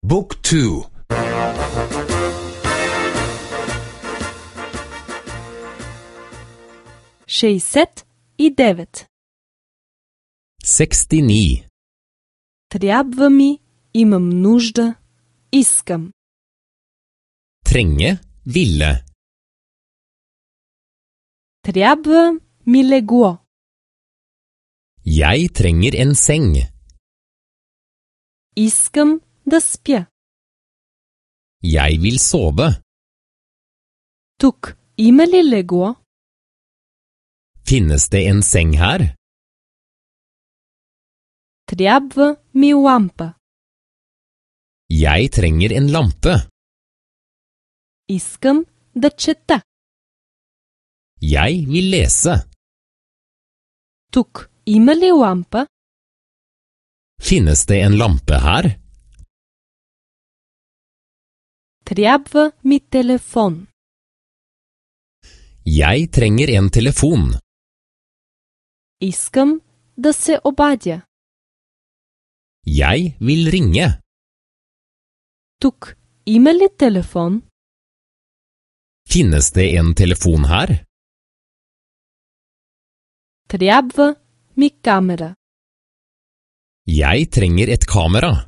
Book 2. 69. 69. Трябва ми, имам нужда, искам. Trenge, ville. Трябва ми легло. Jeg trenger en seng. Искам да спя. Jeg vil sove. Тук има ли легло? Finnes det en seng her? Трябва ми лампа. Jeg trenger en lampe. Искам да чета. Jeg vil lese. Тук има ли лампа? Finnes det en lampe her? Трябва ми телефон. Jeg trenger en telefon. Искам да се обадя. Jeg vil ringe. Тук има ли телефон? Finnes det en telefon her? Трябва ми камера. Jeg trenger et kamera.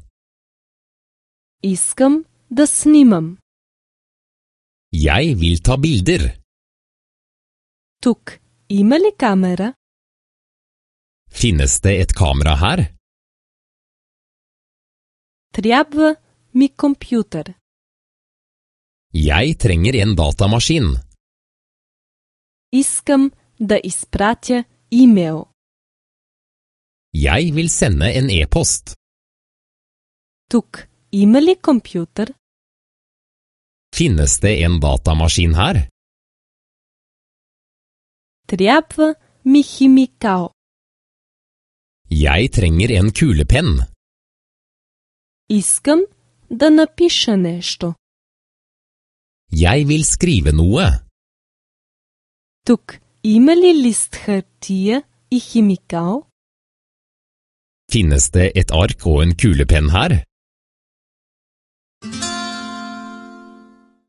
Искам да снимам. Jeg vil ta bilder. Тук има ли камера? Finnes det et kamera her? Трябва ми компютър. Jeg trenger en datamaskin. Искам да изпратя имейл. Jeg vil sende en e-post. Тук има ли компютър? Finnes det en datamaskin her? Трябва ми химикал. Jeg trenger en kulepenn. Искам да напиша нещо. Jeg vil skrive noe. Тук има ли лист хартия и химикал? Finnes det et ark og en kulepenn her?